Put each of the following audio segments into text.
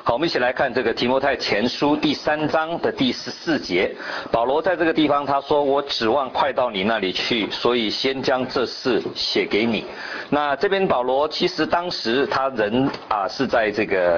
好，我们一起来看这个提摩太前书第3章的第14节。保罗在这个地方他说：“我指望快到你那里去，所以先将这事写给你。”那这边保罗其实当时他人是在这个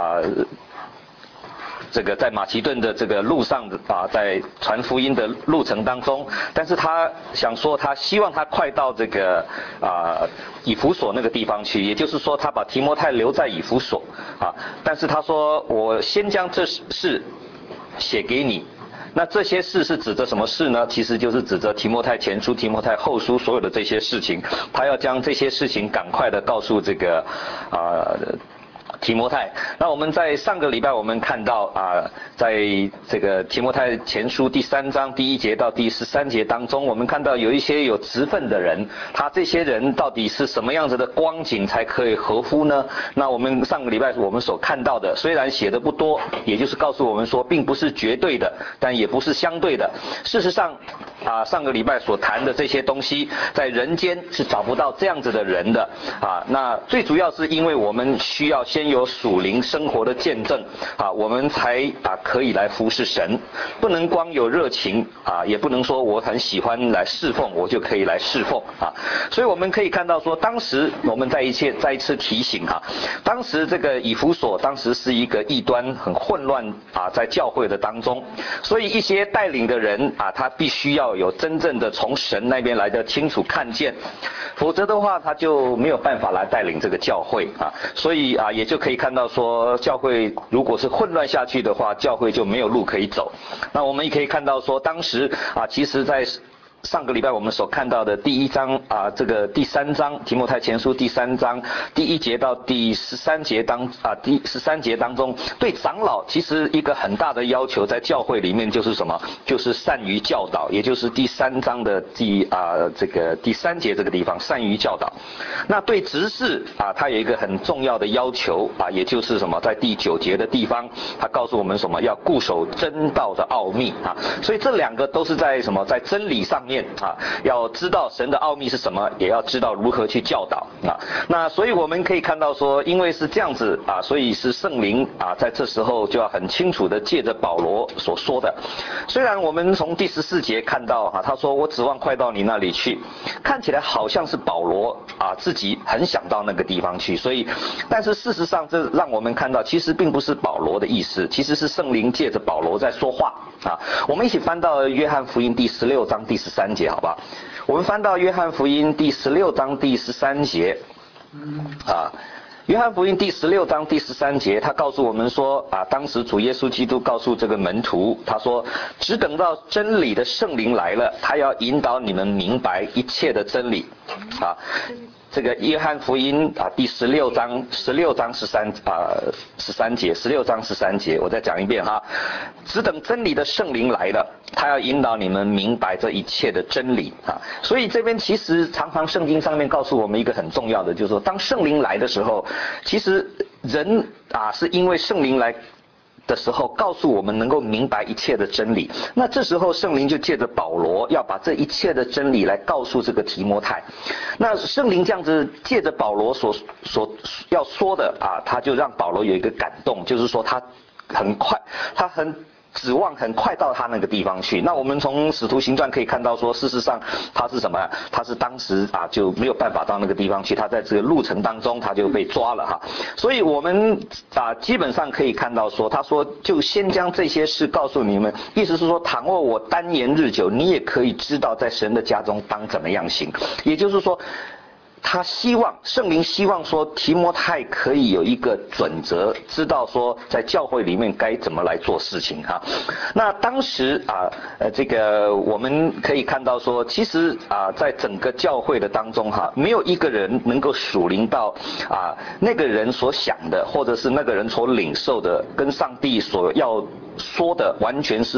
在马其顿的这个路上在传福音的路程当中，但是他想说，他希望他快到这个以弗所那个地方去，也就是说，他把提摩太留在以弗所但是他说，我先将这事写给你。那这些事是指着什么事呢？其实就是指着提摩太前书、提摩太后书所有的这些事情，他要将这些事情赶快的告诉这个提摩太。那我们在上个礼拜我们看到在这个提摩太前书第3章第1节到第13节当中，我们看到有一些有职分的人，他这些人到底是什么样子的光景才可以合乎呢？那我们上个礼拜我们所看到的，虽然写的不多，也就是告诉我们说，并不是绝对的，但也不是相对的。事实上上个礼拜所谈的这些东西，在人间是找不到这样子的人的那最主要是因为我们需要先有属灵生活的见证我们才可以来服侍神，不能光有热情也不能说我很喜欢来侍奉，我就可以来侍奉所以我们可以看到说，当时我们再一次提醒当时这个以弗所当时是一个异端很混乱在教会的当中，所以一些带领的人他必须要有真正的从神那边来的清楚看见，否则的话他就没有办法来带领这个教会所以也就可以看到说，教会如果是混乱下去的话，教会就没有路可以走。那我们也可以看到说，当时其实在上个礼拜我们所看到的第1章这个第3章提摩太前书第3章第1节到第13节第13节当中，对长老其实一个很大的要求，在教会里面就是什么？就是善于教导，也就是第3章的第3节这个地方，善于教导。那对执事他有一个很重要的要求也就是什么？在第9节的地方，他告诉我们什么？要固守真道的奥秘所以这两个都是在什么？在真理上面要知道神的奥秘是什么，也要知道如何去教导那所以我们可以看到说，因为是这样子所以是圣灵在这时候就要很清楚的借着保罗所说的。虽然我们从第14节看到他说我指望快到你那里去，看起来好像是保罗自己很想到那个地方去，所以但是事实上这让我们看到，其实并不是保罗的意思，其实是圣灵借着保罗在说话我们一起翻到约翰福音第16章第13节好不好？我们翻到约翰福音第16章第13节约翰福音第16章第13节，他告诉我们说当时主耶稣基督告诉这个门徒，他说只等到真理的圣灵来了，他要引导你们明白一切的真理这个约翰福音第16章13节，16章13节，我再讲一遍只等真理的圣灵来了，他要引导你们明白这一切的真理所以这边其实常常圣经上面告诉我们一个很重要的，就是说当圣灵来的时候，其实人是因为圣灵来的时候告诉我们能够明白一切的真理，那这时候圣灵就借着保罗要把这一切的真理来告诉这个提摩太。那圣灵这样子借着保罗所要说的他就让保罗有一个感动，就是说他很指望很快到他那个地方去。那我们从使徒行传可以看到说，事实上他是什么？他是当时就没有办法到那个地方去，他在这个路程当中他就被抓了所以我们基本上可以看到说，他说就先将这些事告诉你们，意思是说，倘若我单言日久，你也可以知道在神的家中当怎么样行。也就是说，他圣灵希望说提摩太可以有一个准则，知道说在教会里面该怎么来做事情那当时这个我们可以看到说，其实在整个教会的当中没有一个人能够属灵到那个人所想的，或者是那个人所领受的，跟上帝所要说的完全是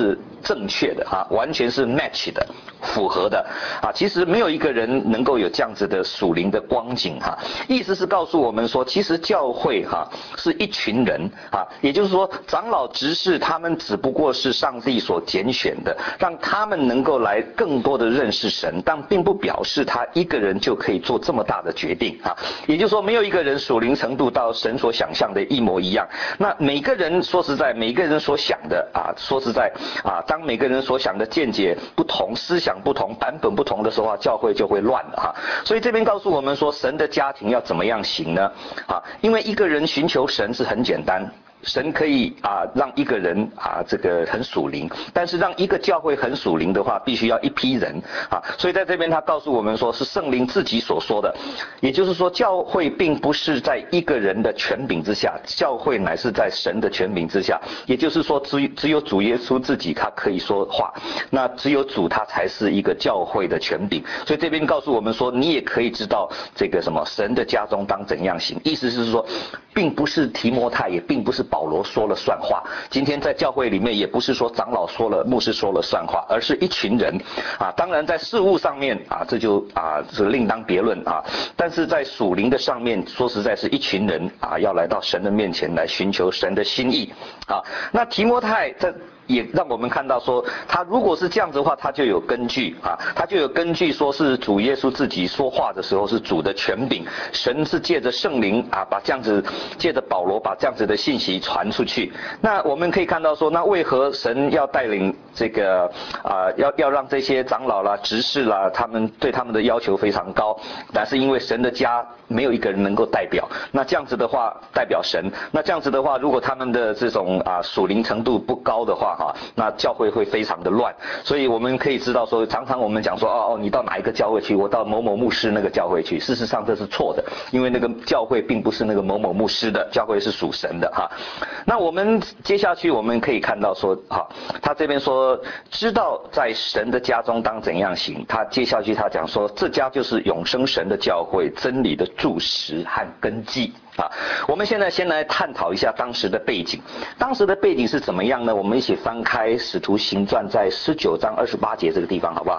正确的啊，完全是 match 的，符合的啊。其实没有一个人能够有这样子的属灵的光景哈。意思是告诉我们说，其实教会哈是一群人啊，也就是说长老执事他们只不过是上帝所拣选的，让他们能够来更多的认识神，但并不表示他一个人就可以做这么大的决定啊。也就是说，没有一个人属灵程度到神所想象的一模一样。那每个人说实在，每个人所想的啊，说实在啊，当每个人所想的见解不同、思想不同、版本不同的时候啊，教会就会乱了哈。所以这边告诉我们说，神的家庭要怎么样行呢？啊，因为一个人寻求神是很简单。神可以让一个人这个很属灵，但是让一个教会很属灵的话，必须要一批人啊。所以在这边他告诉我们说，是圣灵自己所说的，也就是说，教会并不是在一个人的权柄之下，教会乃是在神的权柄之下。也就是说，只有主耶稣自己他可以说话，那只有主他才是一个教会的权柄。所以这边告诉我们说，你也可以知道这个什么神的家中当怎样行，意思是说，并不是提摩太，也并不是保罗说了算话。今天在教会里面，也不是说长老说了、牧师说了算话，而是一群人啊。当然在事务上面这就是另当别论啊。但是在属灵的上面，说实在是一群人要来到神的面前来寻求神的心意啊。那提摩太也让我们看到说，他如果是这样子的话，他就有根据他就有根据说是主耶稣自己说话的时候是主的权柄，神是借着圣灵把这样子，借着保罗把这样子的信息传出去。那我们可以看到说，那为何神要带领这个要让这些长老啦、执事啦，他们对他们的要求非常高，但是因为神的家没有一个人能够代表，那这样子的话代表神，那这样子的话，如果他们的这种属灵程度不高的话那教会会非常的乱。所以我们可以知道说，常常我们讲说你到哪一个教会去，我到某某牧师那个教会去，事实上这是错的，因为那个教会并不是那个某某牧师的，教会是属神的那我们接下去我们可以看到说他这边说知道在神的家中当怎样行，他接下去他讲说，这家就是永生神的教会，真理的柱石和根基我们现在先来探讨一下当时的背景。当时的背景是怎么样呢？我们一起翻开《使徒行传》在19章28节这个地方好不好？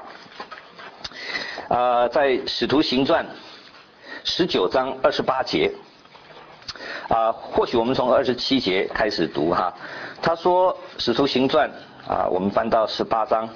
在《使徒行传》19章28节或许我们从27节开始读他说《使徒行传》我们翻到18章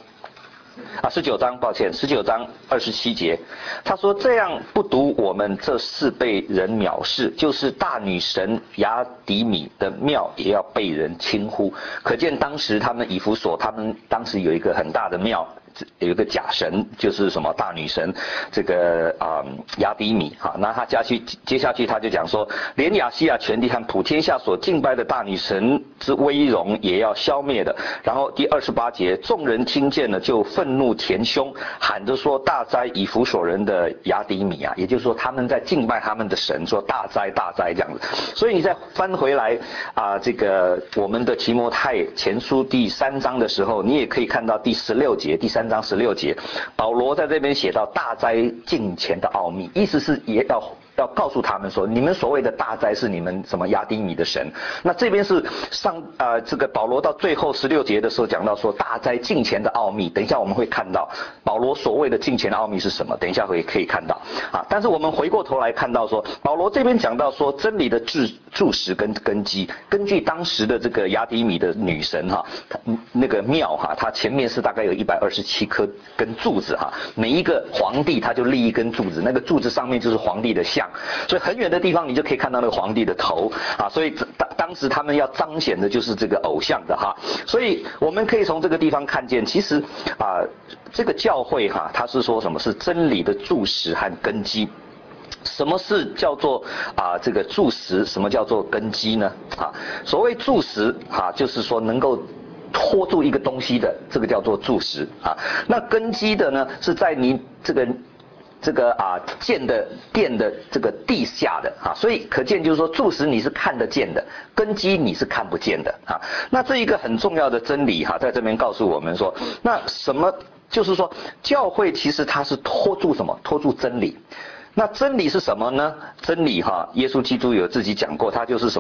19章，抱歉，19章27节，他说这样不独我们这4被人藐视，就是大女神雅底米的庙也要被人轻忽。可见当时他们以弗所，他们当时有一个很大的庙，有一个假神，就是什么大女神这个雅底米那他接下去他就讲说，连亚细亚全地和普天下所敬拜的大女神之威荣也要消灭的。然后第28节，众人听见了就愤怒填胸，喊着说，大哉以弗所人的雅底米也就是说他们在敬拜他们的神，说大哉大哉这样子。所以你再翻回来这个我们的提摩太前书第3章的时候，你也可以看到第16节，第3章16节，保罗在这边写到大哉敬虔的奥秘，意思是也要告诉他们说，你们所谓的大哉是你们什么雅底米的神。那这边是这个保罗到最后16节的时候讲到说，大哉敬虔的奥秘。等一下我们会看到保罗所谓的敬虔的奥秘是什么，等一下可以看到但是我们回过头来看到说，保罗这边讲到说，真理的柱石跟根基，根据当时的这个雅底米的女神那个庙它前面是大概有127颗根柱子每一个皇帝他就立一根柱子，那个柱子上面就是皇帝的像，所以很远的地方你就可以看到那个皇帝的头所以当时他们要彰显的就是这个偶像的所以我们可以从这个地方看见，其实这个教会它是说什么是真理的柱石和根基。什么是叫做这个柱石，什么叫做根基呢？所谓柱石就是说能够托住一个东西的，这个叫做柱石那根基的呢，是在你这个建的殿的这个地下的所以可见就是说，柱石你是看得见的，根基你是看不见的那这一个很重要的真理在这边告诉我们说，那什么就是说，教会其实它是托住什么？托住真理。那真理是什么呢？真理耶稣基督有自己讲过，它就是什么？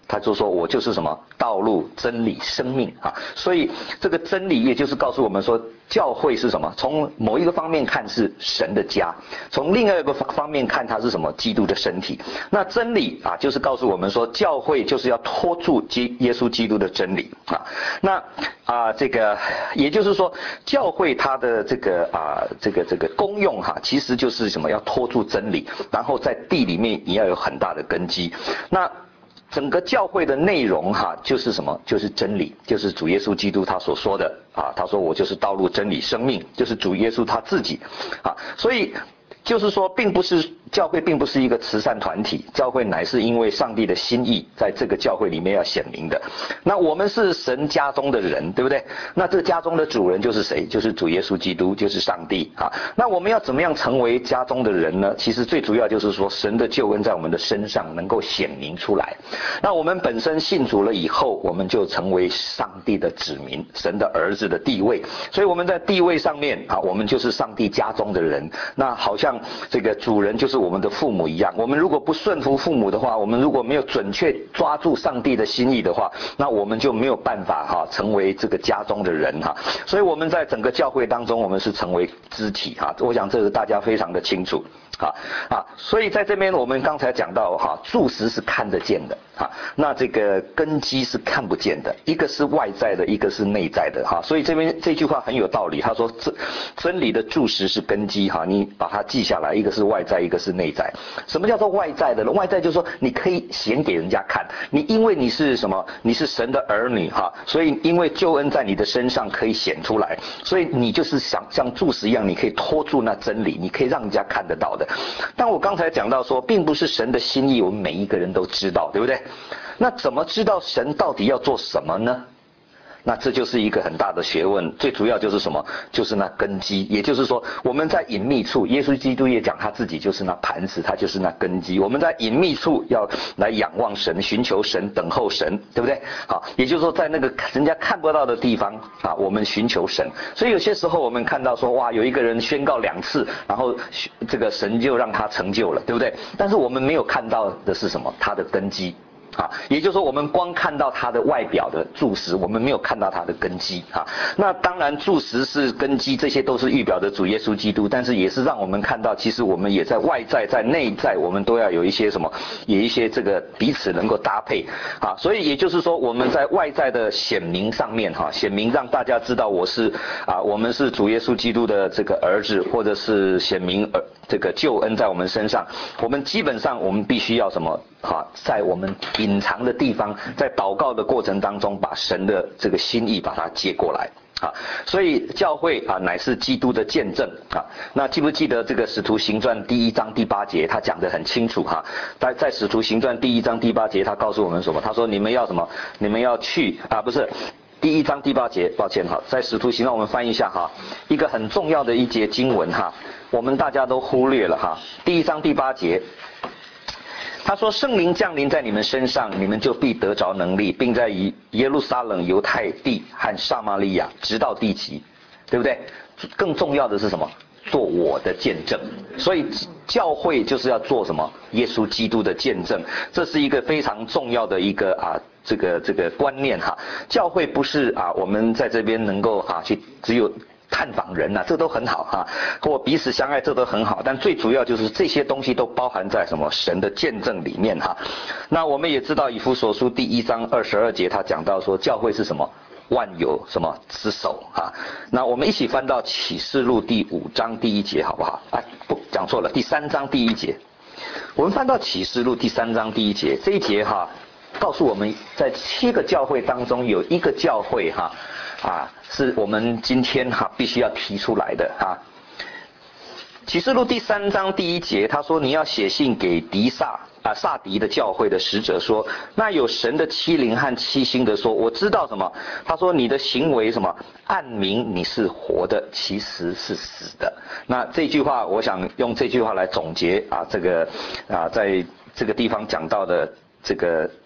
他就说我就是什么道路、真理、生命啊。所以这个真理也就是告诉我们说，教会是什么？从某一个方面看是神的家，从另外一个方面看它是什么？基督的身体。那真理啊，就是告诉我们说，教会就是要拖住耶稣基督的真理啊。那这个也就是说，教会它的这个功用哈，其实就是什么？要拖住真理，然后在地里面也要有很大的根基。那整个教会的内容哈，就是什么？就是真理，就是主耶稣基督他所说的啊，他说我就是道路、真理、生命，就是主耶稣他自己啊，所以就是说，教会并不是一个慈善团体，教会乃是因为上帝的心意，在这个教会里面要显明的。那我们是神家中的人，对不对？那这个家中的主人就是谁？就是主耶稣基督，就是上帝啊。那我们要怎么样成为家中的人呢？其实最主要就是说，神的救恩在我们的身上能够显明出来。那我们本身信主了以后，我们就成为上帝的子民，神的儿子的地位。所以我们在地位上面啊，我们就是上帝家中的人。那好像这个主人就是我们的父母一样，我们如果不顺服父母的话，我们如果没有准确抓住上帝的心意的话，那我们就没有办法成为这个家中的人哈。所以我们在整个教会当中，我们是成为肢体哈。我想这个大家非常的清楚。所以在这边我们刚才讲到柱石是看得见的那这个根基是看不见的，一个是外在的，一个是内在的所以这边这句话很有道理，他说真理的柱石是根基你把它记下来，一个是外在，一个是内在。什么叫做外在的呢？外在就是说你可以显给人家看，你因为你是什么？你是神的儿女所以因为救恩在你的身上可以显出来，所以你就是像柱石一样，你可以拖住那真理，你可以让人家看得到的。但我刚才讲到说，并不是神的心意我们每一个人都知道，对不对？那怎么知道神到底要做什么呢？那这就是一个很大的学问，最主要就是什么？就是那根基。也就是说，我们在隐秘处，耶稣基督也讲他自己就是那磐石，他就是那根基。我们在隐秘处要来仰望神，寻求神，等候神，对不对？也就是说，在那个人家看不到的地方我们寻求神。所以有些时候我们看到说，哇，有一个人宣告2次，然后这个神就让他成就了，对不对？但是我们没有看到的是什么？他的根基。也就是说，我们光看到它的外表的柱石，我们没有看到它的根基那当然，柱石是根基，这些都是预表的主耶稣基督，但是也是让我们看到，其实我们也在外在，在内在，我们都要有一些什么，有一些这个彼此能够搭配所以也就是说，我们在外在的显明上面显明让大家知道我们是主耶稣基督的这个儿子，或者是显明这个救恩在我们身上，我们基本上我们必须要什么在我们隐藏的地方，在祷告的过程当中，把神的这个心意把它接过来所以教会乃是基督的见证那记不记得这个使徒行传第1章第8节，他讲得很清楚在使徒行传第1章第8节，他告诉我们什么？他说你们要什么？你们要去不是第1章第8节，抱歉在使徒行传我们翻译一下一个很重要的一节经文我们大家都忽略了第1章第8节。他说圣灵降临在你们身上，你们就必得着能力，并在耶路撒冷、犹太地和撒玛利亚直到地极，对不对？更重要的是什么？做我的见证。所以教会就是要做什么？耶稣基督的见证。这是一个非常重要的一个这个观念教会不是我们在这边能够去只有探访人这都很好或彼此相爱，这都很好，但最主要就是这些东西都包含在什么？神的见证里面那我们也知道以弗所书第1章22节，他讲到说教会是什么？万有什么之首那我们一起翻到启示录第5章第1节好不好？不，讲错了，第3章第1节。我们翻到启示录第3章第1节，这一节告诉我们在7个教会当中有一个教会是我们今天必须要提出来的启示录第3章第1节，他说你要写信给撒狄的教会的使者说，那有神的7灵和7星的说，我知道什么？他说你的行为什么？暗明你是活的，其实是死的。那这句话，我想用这句话来总结这个在这个地方讲到的这个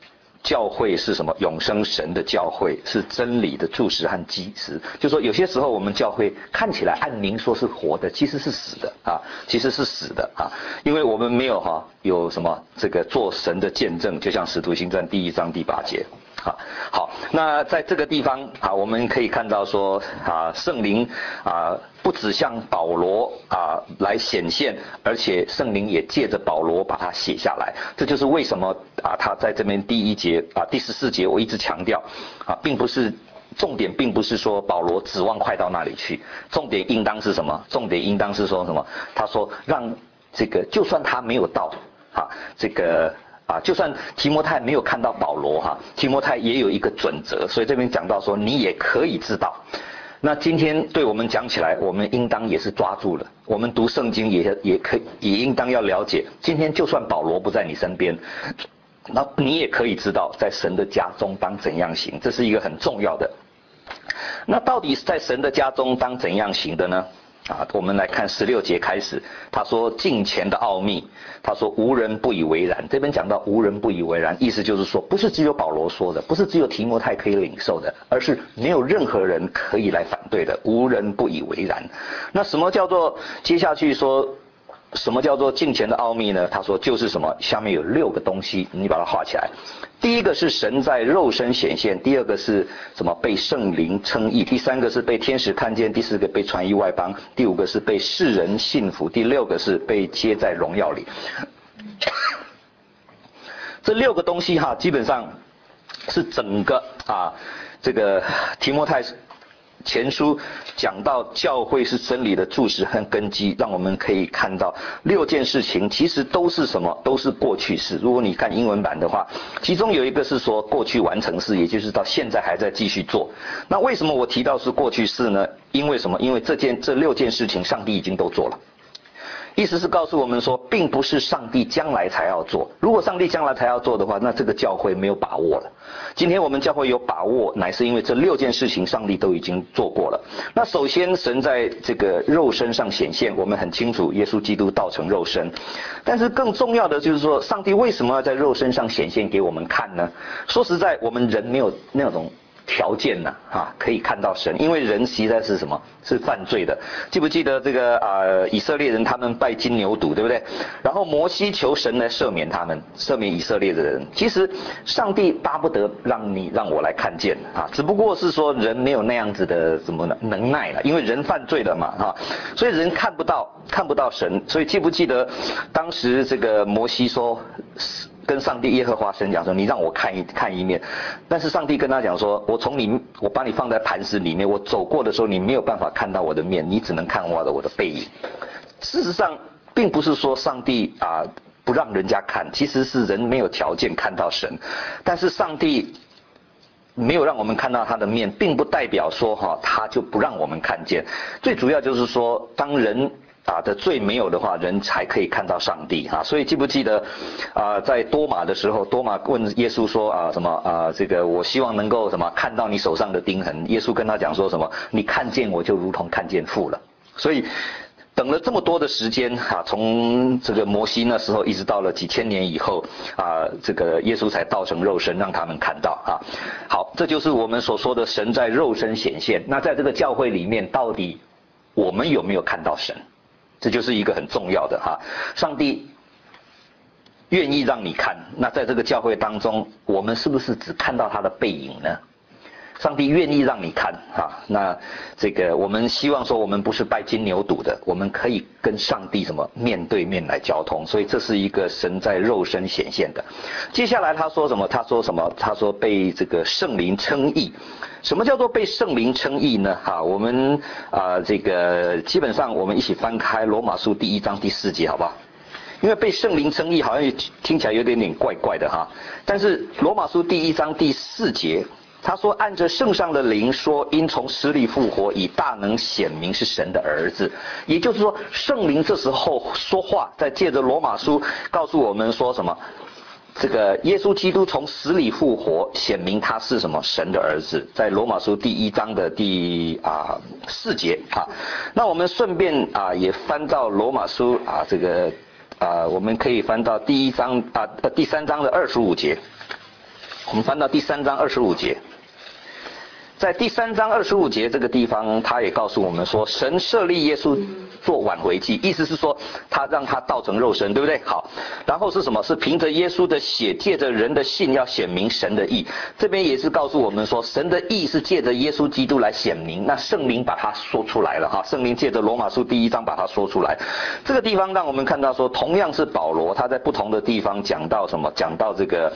教会是什么？永生神的教会，是真理的柱石和基石。就说有些时候我们教会看起来按名说是活的，其实是死的啊，其实是死的啊，因为我们没有有什么这个做神的见证，就像使徒行传1章第8节。好，那在这个地方我们可以看到说圣灵不只向保罗来显现，而且圣灵也借着保罗把它写下来。这就是为什么他在这边第1节第14节我一直强调并不是重点，并不是说保罗指望快到那里去，重点应当是什么？重点应当是说什么？他说让这个就算他没有到这个就算提摩太没有看到保罗提摩太也有一个准则，所以这边讲到说你也可以知道。那今天对我们讲起来，我们应当也是抓住了。我们读圣经也应当要了解，今天就算保罗不在你身边，那你也可以知道在神的家中当怎样行，这是一个很重要的。那到底在神的家中当怎样行的呢？我们来看16节开始，他说敬虔的奥秘，他说无人不以为然。这边讲到无人不以为然，意思就是说不是只有保罗说的，不是只有提摩太可以领受的，而是没有任何人可以来反对的，无人不以为然。那什么叫做接下去说什么叫做敬虔的奥秘呢？他说就是什么，下面有6个东西，你把它画起来。第一个是神在肉身显现，第二个是什么？被圣灵称义，第三个是被天使看见，第四个被传于外邦，第5个是被世人信服，第6个是被接在荣耀里。这6个东西基本上是整个这个提摩太前书讲到教会是真理的柱石和根基，让我们可以看到6件事情其实都是什么？都是过去式。如果你看英文版的话，其中有一个是说过去完成式，也就是到现在还在继续做。那为什么我提到是过去式呢？因为什么？因为这6件事情上帝已经都做了。意思是告诉我们说，并不是上帝将来才要做。如果上帝将来才要做的话，那这个教会没有把握了。今天我们教会有把握，乃是因为这6件事情上帝都已经做过了。那首先神在这个肉身上显现，我们很清楚耶稣基督道成肉身。但是更重要的就是说，上帝为什么要在肉身上显现给我们看呢？说实在，我们人没有那种条件可以看到神，因为人实在是什么？是犯罪的。记不记得这个以色列人他们拜金牛犊，对不对？然后摩西求神来赦免他们，赦免以色列的人。其实上帝巴不得让我来看见只不过是说人没有那样子的什么能耐了，因为人犯罪了嘛所以人看不到神。所以记不记得当时这个摩西说跟上帝耶和华神讲说，你让我看一面。但是上帝跟他讲说，我把你放在磐石里面，我走过的时候你没有办法看到我的面，你只能看我的背影。事实上并不是说上帝不让人家看，其实是人没有条件看到神。但是上帝没有让我们看到他的面，并不代表说他就不让我们看见。最主要就是说，当人的罪没有的话，人才可以看到上帝所以记不记得在多马的时候，多马问耶稣说什么这个我希望能够什么看到你手上的钉痕。耶稣跟他讲说什么？你看见我就如同看见父了。所以等了这么多的时间从这个摩西那时候一直到了几千年以后这个耶稣才道成肉身，让他们看到好，这就是我们所说的神在肉身显现。那在这个教会里面，到底我们有没有看到神？这就是一个很重要的上帝愿意让你看，那在这个教会当中，我们是不是只看到他的背影呢？上帝愿意让你看那这个我们希望说，我们不是拜金牛犊的，我们可以跟上帝什么面对面来交通。所以这是一个神在肉身显现的。接下来他说什么？他说被这个圣灵称义。什么叫做被圣灵称义呢？我们这个基本上我们一起翻开罗马书第1章第4节好不好？因为被圣灵称义好像听起来有点怪怪的但是罗马书第1章第4节他说，按着圣上的灵说，因从死里复活，以大能显明是神的儿子。也就是说，圣灵这时候说话，在借着罗马书告诉我们说什么？这个耶稣基督从死里复活，显明他是什么？神的儿子。在罗马书第1章的第4节那我们顺便也翻到罗马书这个我们可以翻到第3章的25节。 我们翻到第3章25节。在第3章25节这个地方，他也告诉我们说，神设立耶稣做挽回祭，意思是说他让他道成肉身，对不对？好，然后是什么？是凭着耶稣的血，借着人的信，要显明神的义。这边也是告诉我们说，神的义是借着耶稣基督来显明，那圣灵把它说出来了哈。圣灵借着罗马书第1章把它说出来。这个地方让我们看到说，同样是保罗，他在不同的地方讲到什么？讲到这个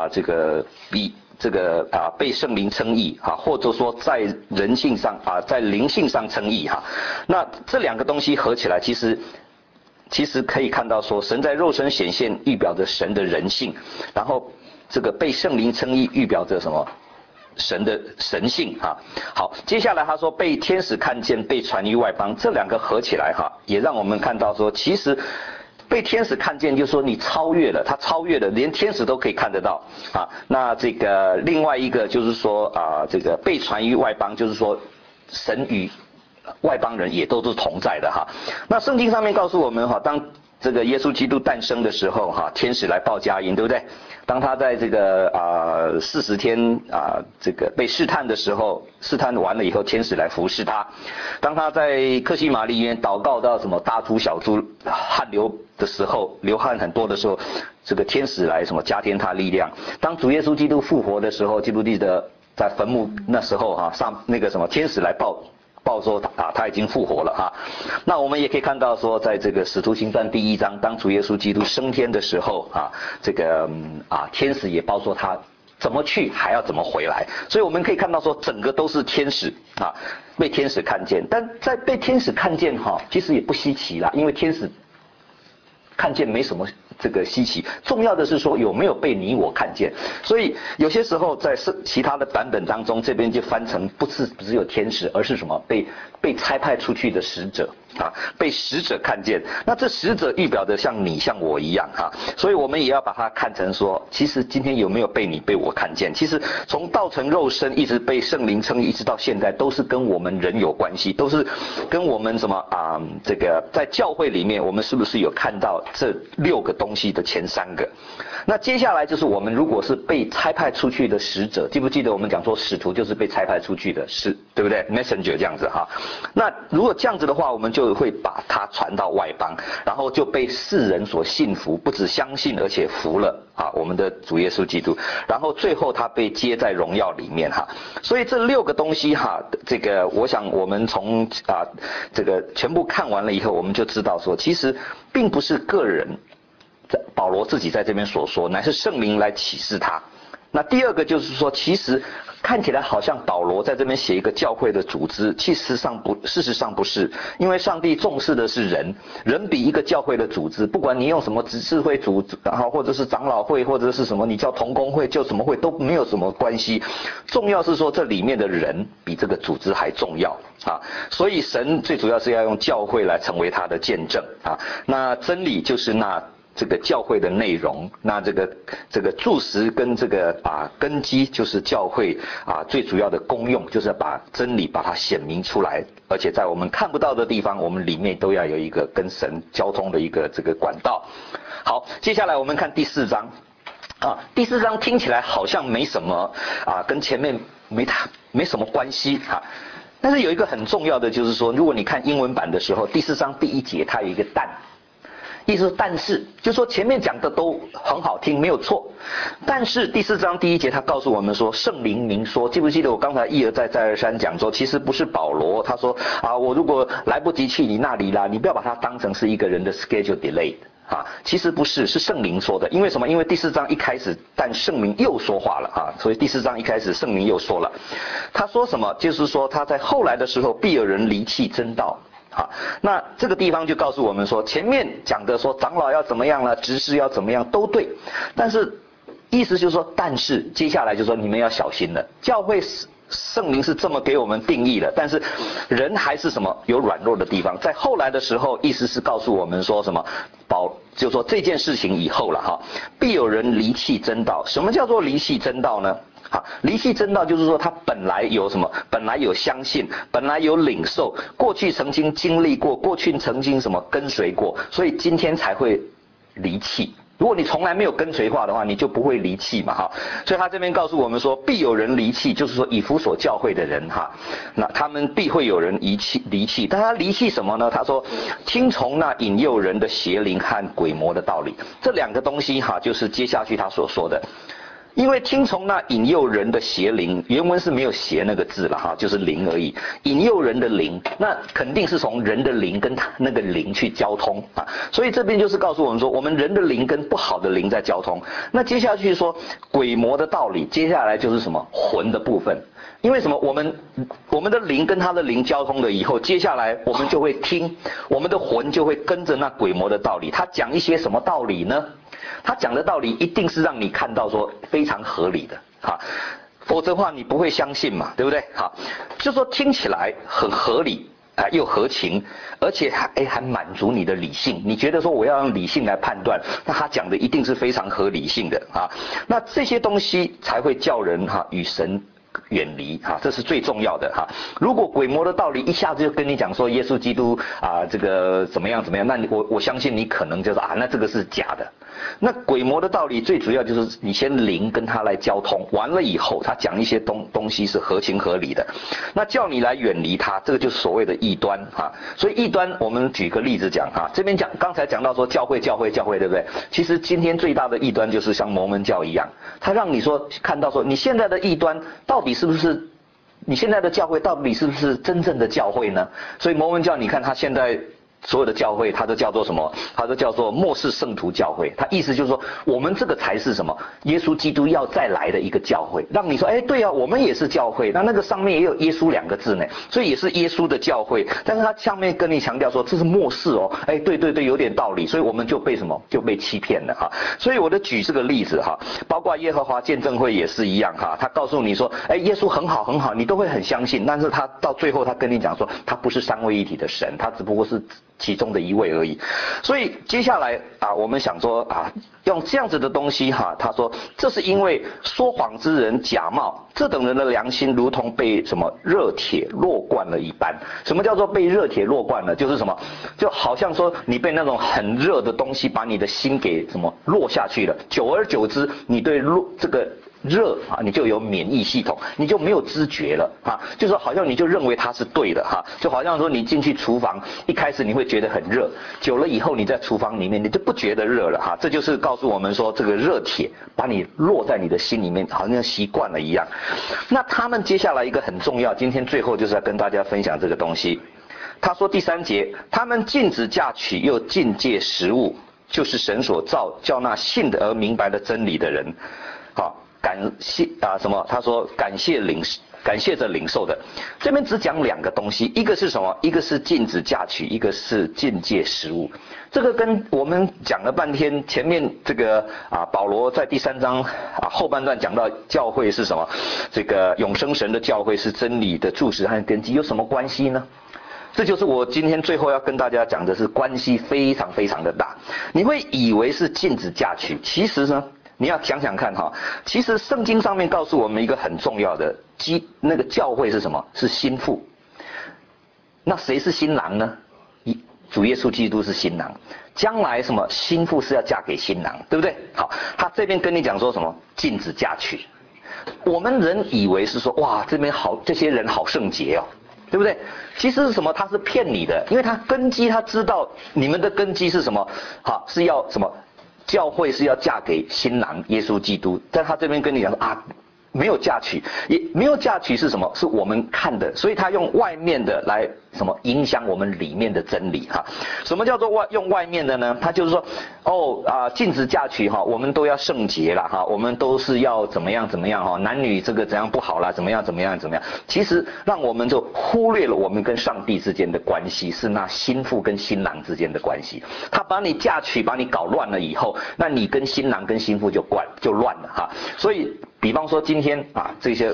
被圣灵称义啊，或者说在人性上啊，在灵性上称义哈。那这两个东西合起来，其实可以看到说，神在肉身显现，预表着神的人性，然后这个被圣灵称义，预表着什么？神的神性啊。好，接下来他说被天使看见，被传于外邦，这两个合起来哈，也让我们看到说，其实被天使看见，就是说你超越了，他超越了，连天使都可以看得到啊。那这个另外一个就是说啊，这个被传于外邦，就是说神与外邦人也都是同在的哈。那圣经上面告诉我们哈，当这个耶稣基督诞生的时候哈，天使来报佳音，对不对？当他在这个40天这个被试探的时候，试探完了以后，天使来服侍他。当他在客西马尼园祷告到什么大猪小猪汗流的时候，流汗很多的时候，这个天使来什么加添他力量。当主耶稣基督复活的时候，记不记得在坟墓那时候哈，上那个什么天使来报说他已经复活了哈。那我们也可以看到说，在这个使徒行传第1章，当主耶稣基督升天的时候啊，这个天使也报说他怎么去还要怎么回来，所以我们可以看到说整个都是天使啊，被天使看见。但在被天使看见哈，其实也不稀奇啦，因为天使看见没什么这个稀奇，重要的是说有没有被你我看见。所以有些时候在其他的版本当中，这边就翻成不是只有天使，而是什么被差派出去的使者啊，被使者看见。那这使者预表的像你像我一样哈，所以我们也要把它看成说，其实今天有没有被你被我看见？其实从道成肉身一直被圣灵称义，一直到现在，都是跟我们人有关系，都是跟我们什么这个在教会里面，我们是不是有看到这6个东西的前3个？那接下来就是我们如果是被差派出去的使者，记不记得我们讲说使徒就是被差派出去的，对不对 ？Messenger 这样子哈。那如果这样子的话，我们就会把它传到外邦，然后就被世人所信服，不只相信，而且服了我们的主耶稣基督，然后最后他被接在荣耀里面哈。所以这6个东西哈，这个我想我们从这个全部看完了以后，我们就知道说，其实并不是个人保罗自己在这边所说，乃是圣灵来启示他。那第二个就是说，其实看起来好像保罗在这边写一个教会的组织，事实上不是，因为上帝重视的是人比一个教会的组织，不管你用什么执事会组，然后或者是长老会，或者是什么你叫同工会，叫什么会都没有什么关系，重要是说这里面的人比这个组织还重要啊。所以神最主要是要用教会来成为他的见证啊。那真理就是这个教会的内容，那这个柱石跟这个根基就是教会最主要的功用，就是把真理把它显明出来，而且在我们看不到的地方，我们里面都要有一个跟神交通的一个这个管道。好，接下来我们看第4章第4章听起来好像没什么跟前面没什么关系但是有一个很重要的就是说，如果你看英文版的时候，第4章第1节它有一个但。意思是但是，就说前面讲的都很好听，没有错。但是第4章第1节他告诉我们说，圣灵明说，记不记得我刚才一而再再而三讲说，其实不是保罗，他说我如果来不及去你那里啦，你不要把它当成是一个人的 schedule delayed。其实不是，是圣灵说的。因为什么？因为第4章一开始，但圣灵又说话了所以第4章一开始圣灵又说了。他说什么？就是说他在后来的时候，必有人离弃真道。那这个地方就告诉我们说，前面讲的说长老要怎么样了，执事要怎么样都对，但是意思就是说，但是接下来就说你们要小心了。教会圣灵是这么给我们定义的，但是人还是什么有软弱的地方。在后来的时候，意思是告诉我们说什么就说这件事情以后了必有人离弃真道。什么叫做离弃真道呢？离弃真道就是说他本来有什么？本来有相信，本来有领受，过去曾经经历过，过去曾经什么跟随过，所以今天才会离弃如果你从来没有跟随话的话，你就不会离弃嘛哈。所以他这边告诉我们说，必有人离弃，就是说以弗所教会的人哈，那他们必会有人离弃。但他离弃什么呢？他说，听从那引诱人的邪灵和鬼魔的道理。这两个东西哈，就是接下去他所说的。因为听从那引诱人的邪灵，原文是没有邪那个字了哈，就是灵而已。引诱人的灵，那肯定是从人的灵跟他那个灵去交通啊。所以这边就是告诉我们说，我们人的灵跟不好的灵在交通。那接下去说鬼魔的道理，接下来就是什么魂的部分。因为什么？我们的灵跟他的灵交通了以后，接下来我们就会听，我们的魂就会跟着那鬼魔的道理。他讲一些什么道理呢？他讲的道理一定是让你看到说非常合理的哈，否则的话你不会相信嘛，对不对？好，就说听起来很合理啊，又合情，而且还满足你的理性。你觉得说我要用理性来判断，那他讲的一定是非常合理性的啊。那这些东西才会叫人与神远离哈，这是最重要的哈。如果鬼魔的道理一下子就跟你讲说耶稣基督这个怎么样怎么样，那我相信你可能就是那这个是假的。那鬼魔的道理最主要就是你先灵跟他来交通，完了以后他讲一些东西是合情合理的，那叫你来远离他，这个就是所谓的异端哈。所以异端我们举个例子讲哈，这边刚才讲到说教会对不对？其实今天最大的异端就是像摩门教一样，他让你说看到说你现在的异端到底是不是你现在的教会到底是不是真正的教会呢？所以摩门教你看他现在所有的教会，它都叫做什么？它都叫做末世圣徒教会。它意思就是说，我们这个才是什么？耶稣基督要再来的一个教会，让你说，对啊，我们也是教会。那个上面也有耶稣2个字呢，所以也是耶稣的教会。但是它下面跟你强调说，这是末世哦。对，有点道理。所以我们就被什么？就被欺骗了哈。所以我的举这个例子哈，包括耶和华见证会也是一样哈。他告诉你说，耶稣很好，你都会很相信。但是他到最后他跟你讲说，他不是三位一体的神，他只不过是其中的一位而已。所以接下来我们想说用这样子的东西他说这是因为说谎之人假冒，这等人的良心如同被什么热铁烙惯了一般。什么叫做被热铁烙惯了？就是什么，就好像说你被那种很热的东西把你的心给什么落下去了，久而久之你对这个热你就有免疫系统，你就没有知觉了就是好像你就认为它是对的就好像说你进去厨房，一开始你会觉得很热，久了以后你在厨房里面你就不觉得热了这就是告诉我们说这个热铁把你落在你的心里面，好像习惯了一样。那他们接下来一个很重要，今天最后就是要跟大家分享这个东西。他说第3节，他们禁止嫁娶又禁戒食物，就是神所造，叫那信的而明白的真理的人感谢什么？他说感谢着领受的。这边只讲2个东西，一个是什么？一个是禁止嫁娶，一个是禁戒食物。这个跟我们讲了半天，前面这个保罗在第3章后半段讲到教会是什么？这个永生神的教会是真理的柱石和根基，有什么关系呢？这就是我今天最后要跟大家讲的，是关系非常非常的大。你会以为是禁止嫁娶，其实呢你要想想看其实圣经上面告诉我们一个很重要的那个教会是什么？是新妇。那谁是新郎呢？主耶稣基督是新郎。将来什么？新妇是要嫁给新郎，对不对？好，他这边跟你讲说什么？禁止嫁娶。我们人以为是说，哇，这些人好圣洁哦，对不对？其实是什么？他是骗你的，因为他根基他知道你们的根基是什么？是要什么？教会是要嫁给新郎耶稣基督，但他这边跟你讲说没有嫁娶，也没有嫁娶是什么？是我们看的，所以他用外面的来什么影响我们里面的真理什么叫做用外面的呢？他就是说禁止嫁娶我们都要圣洁啦我们都是要怎么样男女这个怎样不好啦，怎么样。其实让我们就忽略了我们跟上帝之间的关系，是那新妇跟新郎之间的关系。他把你嫁娶把你搞乱了以后，那你跟新郎跟新妇就乱了所以比方说今天这些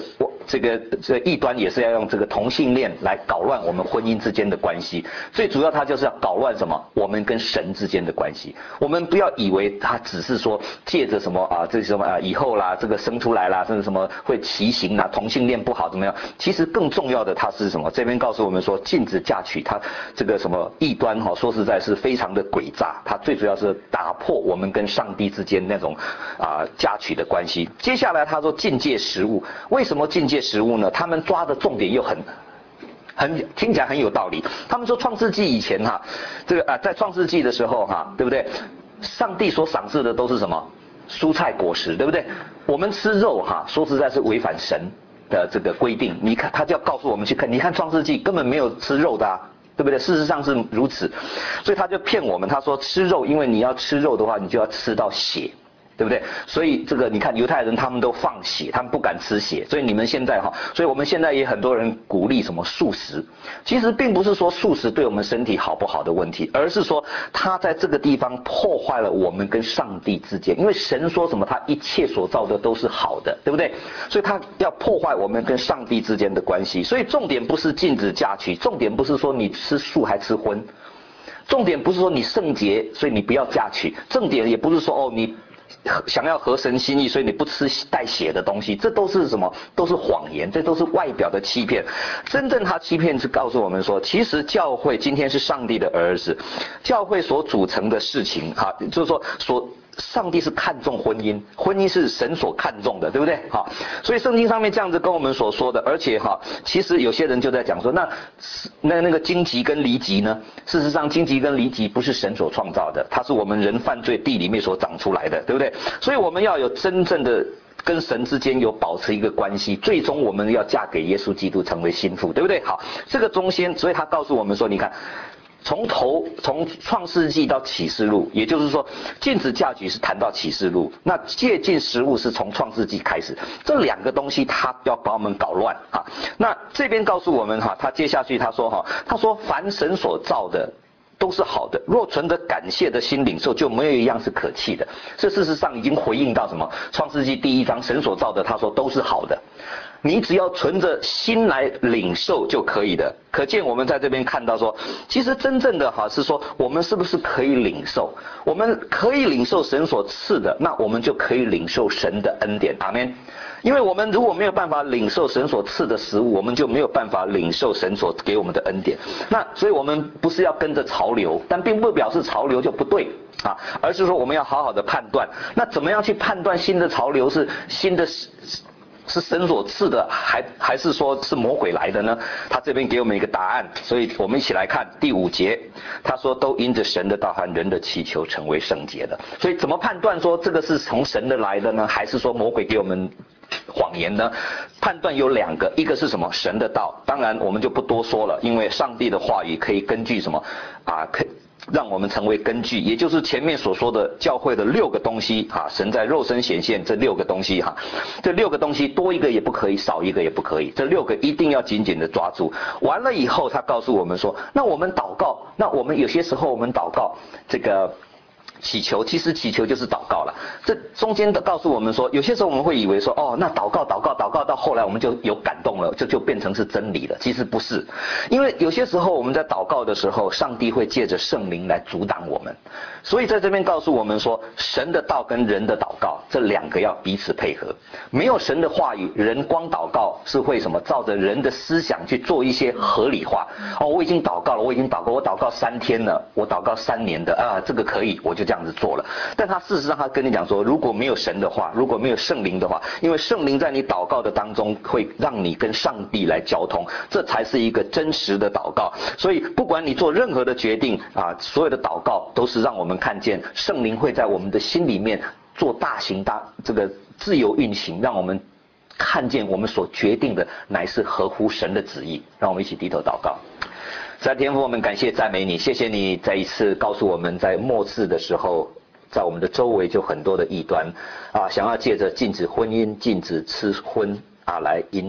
这个异端也是要用这个同性恋来搞乱我们婚姻之间的关系。最主要他就是要搞乱什么？我们跟神之间的关系。我们不要以为他只是说借着什么这什么以后啦，这个生出来啦，甚至什么会畸形啦，同性恋不好怎么样？其实更重要的他是什么？这边告诉我们说禁止嫁娶，他这个什么异端说实在是非常的诡诈，他最主要是打破我们跟上帝之间那种嫁娶的关系。接下来他说禁戒食物，为什么禁戒食物呢？他们抓的重点又很听起来很有道理。他们说创世纪以前这个在创世纪的时候对不对？上帝所赏赐的都是什么？蔬菜果实，对不对？我们吃肉说实在是违反神的这个规定。你看他就要告诉我们去看，你看创世纪根本没有吃肉的对不对？事实上是如此，所以他就骗我们，他说吃肉，因为你要吃肉的话，你就要吃到血。对不对？所以这个你看犹太人他们都放血，他们不敢吃血，所以你们现在所以我们现在也很多人鼓励什么素食，其实并不是说素食对我们身体好不好的问题，而是说他在这个地方破坏了我们跟上帝之间，因为神说什么他一切所造的都是好的，对不对？所以他要破坏我们跟上帝之间的关系，所以重点不是禁止嫁娶，重点不是说你吃素还吃荤，重点不是说你圣洁所以你不要嫁娶，重点也不是说你想要合神心意，所以你不吃带血的东西，这都是什么？都是谎言，这都是外表的欺骗。真正他欺骗是告诉我们说，其实教会今天是上帝的儿子，教会所组成的事情就是说上帝是看重婚姻，婚姻是神所看重的，对不对？所以圣经上面这样子跟我们所说的，而且其实有些人就在讲说，那个荆棘跟离棘呢？事实上，荆棘跟离棘不是神所创造的，它是我们人犯罪地里面所长出来的，对不对？所以我们要有真正的跟神之间有保持一个关系，最终我们要嫁给耶稣基督，成为新妇，对不对？好，这个中间，所以他告诉我们说，你看。从创世纪到启示录，也就是说禁止嫁娶是谈到启示录，那戒禁食物是从创世纪开始，这两个东西他要把我们搞乱那这边告诉我们他接下去他说凡神所造的都是好的，若存着感谢的心领受，就没有一样是可弃的。这事实上已经回应到什么？创世纪第1章神所造的，他说都是好的，你只要存着心来领受就可以的。可见我们在这边看到说，其实真正的是说，我们是不是可以领受？我们可以领受神所赐的，那我们就可以领受神的恩典。阿们。因为我们如果没有办法领受神所赐的食物，我们就没有办法领受神所给我们的恩典。那所以我们不是要跟着潮流，但并不表示潮流就不对而是说我们要好好的判断。那怎么样去判断新的潮流是新的是神所赐的，还是说是魔鬼来的呢？他这边给我们一个答案，所以我们一起来看第5节，他说都因着神的道和人的祈求成为圣洁的。所以怎么判断说这个是从神的来的呢，还是说魔鬼给我们谎言呢？判断有2个，一个是什么？神的道，当然我们就不多说了，因为上帝的话语可以根据什么让我们成为根据，也就是前面所说的教会的6个东西神在肉身显现这6个东西这6个东西多一个也不可以，少一个也不可以，这6个一定要紧紧的抓住。完了以后他告诉我们说，那我们祷告，那我们有些时候我们祷告这个祈求，其实祈求就是祷告了。这中间的告诉我们说，有些时候我们会以为说那祷告到后来我们就有感动了，就变成是真理了。其实不是，因为有些时候我们在祷告的时候，上帝会借着圣灵来阻挡我们。所以在这边告诉我们说，神的道跟人的祷告这2个要彼此配合。没有神的话语，人光祷告是会什么？照着人的思想去做一些合理化。我已经祷告了，我祷告3天了，我祷告3年的这个可以，我就这样子做了。但他事实上他跟你讲说，如果没有神的话，如果没有圣灵的话，因为圣灵在你祷告的当中会让你跟上帝来交通，这才是一个真实的祷告。所以不管你做任何的决定所有的祷告都是让我们看见圣灵会在我们的心里面做这个自由运行，让我们看见我们所决定的乃是合乎神的旨意。让我们一起低头祷告。在天父，我们感谢赞美你，谢谢你再一次告诉我们，在末世的时候，在我们的周围就很多的异端想要借着禁止婚姻、禁止吃荤来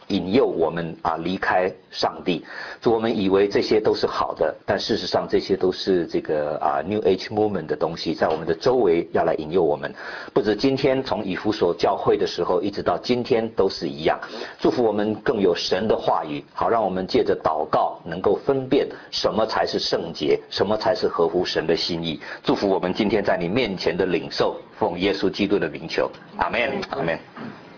引诱我们离开上帝。主，我们以为这些都是好的，但事实上这些都是这个New Age Movement 的东西，在我们的周围要来引诱我们。不止今天从以弗所教会的时候一直到今天都是一样。祝福我们更有神的话语，好让我们借着祷告能够分辨什么才是圣洁，什么才是合乎神的心意。祝福我们今天在你面前的领受，奉耶稣基督的名求，阿们，阿们。